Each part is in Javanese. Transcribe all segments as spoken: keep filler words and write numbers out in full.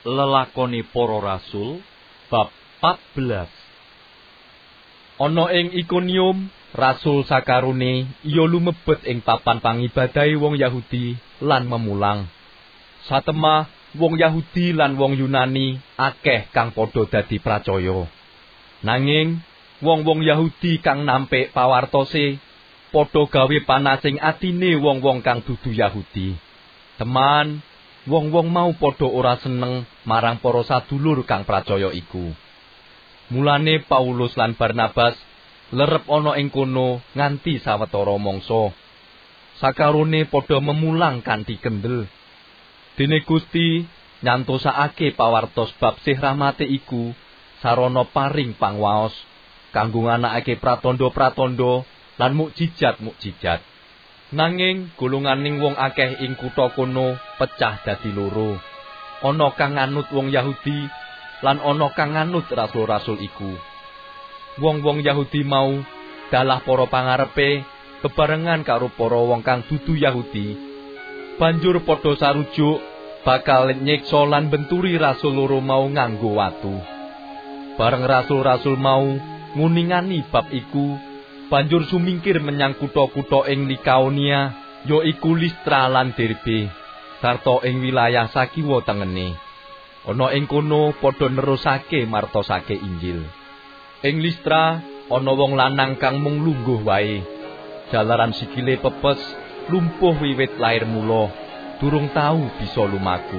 Lelakone Para Rasul bab pat belas. Ana ing Ikonium, rasul sakarone iya lumebet ing papan pangibadahe wong Yahudi lan memulang. Satemah wong Yahudi lan wong Yunani akeh kang padha dadi pracaya. Nanging wong-wong Yahudi kang nampik pawartose padha gawe panasing atine wong-wong kang dudu Yahudi. Teman, wong-wong mau padha ora seneng marang para sadulur kang pracaya iku. Mulane Paulus lan Barnabas lerep ana ing kono nganti sawetara mangsa. Sakarone padha memulang kanthi kendel. Dene Gusti nyantosake pawartos bab sih rahmate iku sarana paring pangwaos kanggo nganakake pratandha-pratandha lan mukjizat-mukjizat. Nanging golonganing wong akeh ing kutha kono pecah dadi loro. Ana kang nganut wong Yahudi lan ana kang nganut rasul-rasul iku. Wong-wong Yahudi mau dalah para pangarepe bebarengan karo para wong kang dudu Yahudi. Banjur padha sarujuk bakal nyiksa lan benturi rasul loro mau nganggo watu. Bareng rasul-rasul mau nguningani bab iku, banjur sumingkir menyang kutha-kutha ing Likaonia, ya iku Listra lan Derbe, sarta ing wilayah sakiwa tengene. Ana ing kono padha nerusake martosake Injil. Ing Listra ana wong lanang kang mung lungguh wae. Jalaran sikile pepes, lumpuh wiwit lair mula, durung tau bisa lumaku.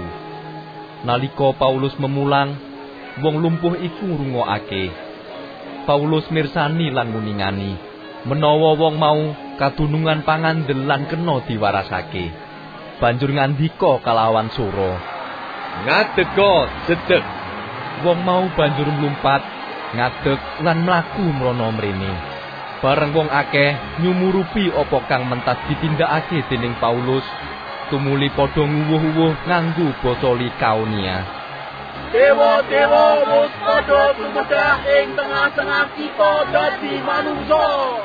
Nalika Paulus memulang, wong lumpuh iku ngrungokake. Paulus mirsani lan nguningani, menawa wong mau kadunungan pangandel lan kena diwarasake. Banjur ngandika kalawan swara, "Ngadega, sedeg." Wong mau banjur mlumpat, ngadeg lan mlaku mrana mrene. Bareng wong akeh nyumurupi apa kang mentas ditindakake dening Paulus, tumuli padha nguwuh-uwuh nganggo basa Likaonia. Dewa-dewa wis padha tumedhah ing tengah-tengah kita dadi manungsa.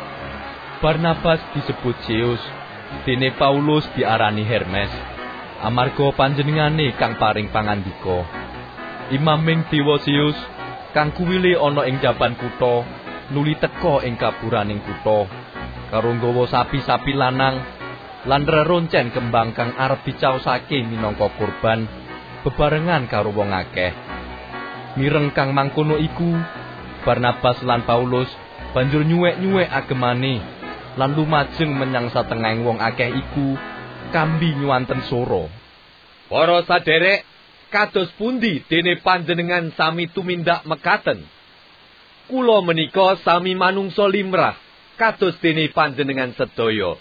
Barnabas disebut Zeus, dene Paulus diarani Hermes, amarga panjenengane kang paring pangandika. Imaming dewa Zeus kang kuwile ana ing jaban kutha nuli teka ing kaburaning kutha karo nggawa sapi-sapi lanang lan reroncen kembang kang arep dicaosake minangka kurban bebarengan karo wong akeh. Mireng kang mangkono iku, Barnabas lan Paulus banjur nyuwek-nyuwek agemane lan lumajeng menyang satengahing wong akeh iku kambi nyuwanten swara. Para sadherek, kados pundi dene panjenengan sami tumindak mekaten? Kula menika sami manungsa limrah kados dene panjenengan sedaya.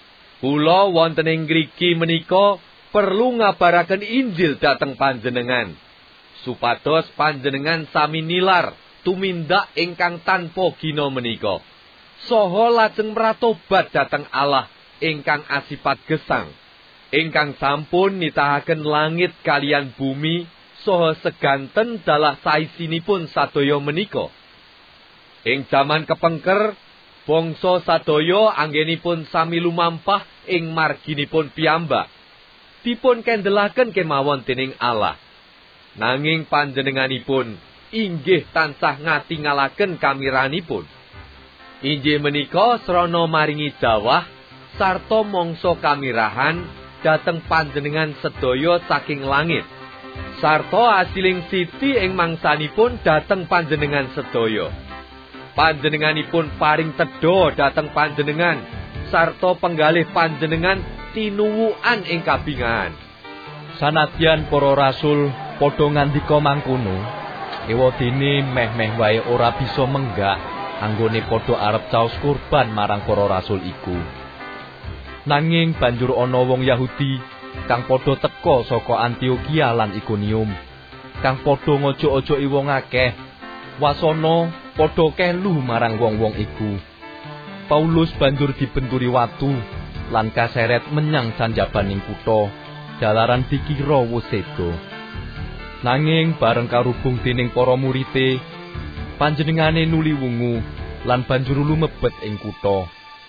Kula wonten ing ngriki menika perlu ngabaraken Injil dhateng panjenengan, supados panjenengan sami nilar tumindak ingkang tanpa gina menika, saha lajeng mratobat dhateng Allah ingkang asipat gesang, ingkang sampun nitahaken langit kaliyan bumi saha seganten dalah saisinipun sadaya menika. Ing jaman kepengker, bangsa sadaya anggenipun sami lumampah ing marginipun piyambak, dipun kendelaken kemawon dening Allah. Nanging panjenenganipun inggih tansah ngatingalaken kamiranipun. Inggih menika srana maringi dawah sarta mangsa kamirahan dhateng panjenengan sedaya saking langit, sarta asiling siti ing mangsanipun dhateng panjenengan sedaya. Panjenenganipun paring tedha dhateng panjenengan sarta penggalih panjenengan tinuwukan ing kabingahan. Sanadyan para rasul padha ngandika mangkono, ewadene meh-meh wae ora bisa menggak anggone padha arep caos kurban marang para rasul iku. Nanging banjur ana wong Yahudi kang padha teka saka Antiokhia lan Ikonium, kang padha ngojo-ojoki wong akeh, wasana padha kelu marang wong-wong iku. Paulus banjur dibenturi watu lan kaseret menyang sanjabaning kutha, jalaran dikira wis seda. Nanging bareng karubung dening para murite, panjenengane nuli wungu lan banjur lumebet ing kutha.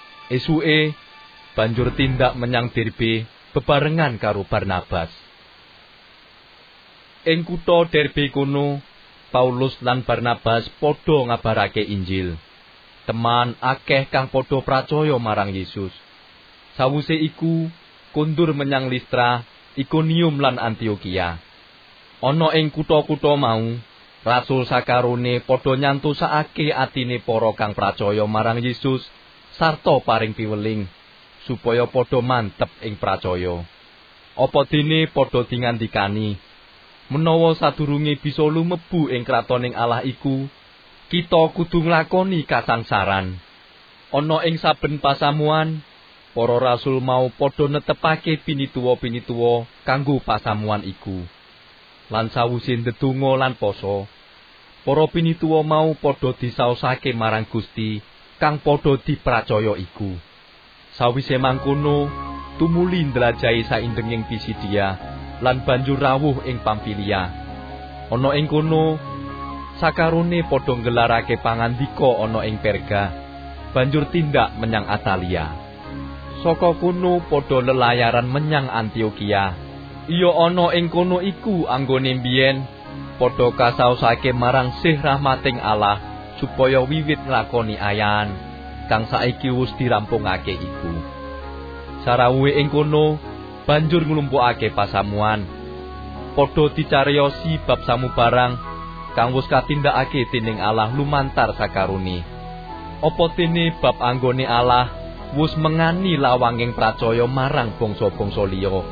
Esuke banjur tindak menyang Derbe bebarengan karo Barnabas. Ing kutha Derbe kono, Paulus lan Barnabas padha ngabarake Injil. Teman akeh kang padha pracaya marang Yesus. Sawise iku kondur menyang Listra, Ikonium lan Antiokia. Ana ing kutha-kutha mau, Rasul sakarone padha nyantusake atine para kang pracaya marang Yesus sarta paring piweling supaya padha mantep ing pracaya. Apa dene padha dingandikani, menawa sadurunge bisa lumebu ing kratoning Allah iku, kita kudu nglakoni kasangsaran. Ana ing saben pasamuan, para rasul mau padha netepake pinituwa-pinituwa kanggo pasamuan iku. Lan sawise ndedonga lan poso, para pinituwa mau padha disaosake marang Gusti kang padha dipracaya iku. Sawise mangkono, tumuli ndlajahi saindenging Pisidia lan banjur rawuh ing Pamfilia. Ana ing kono sakarone padha nggelarake pangandika ana ing Perga, banjur tindak menyang Atalia. Saka kono padha lelayaran menyang Antiokia. Iya ana ing kono iku anggone mbiyen padha kasaosake marang sih rahmating Allah supaya wiwit nglakoni ayan kang saiki wis dirampungake iku. Sarawuhe ing kono banjur nglumpukake pasamuan. Padha dicariosi bab samubarang kang wis katindakake dening Allah lumantar sakarone. Apa dene bab anggone Allah wis mengani lawanging pracaya marang bangsa-bangsa liya.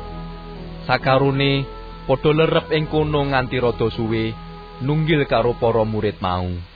Sakarone padha lerep ing kono nganti rada suwe nunggil karo para murid mau.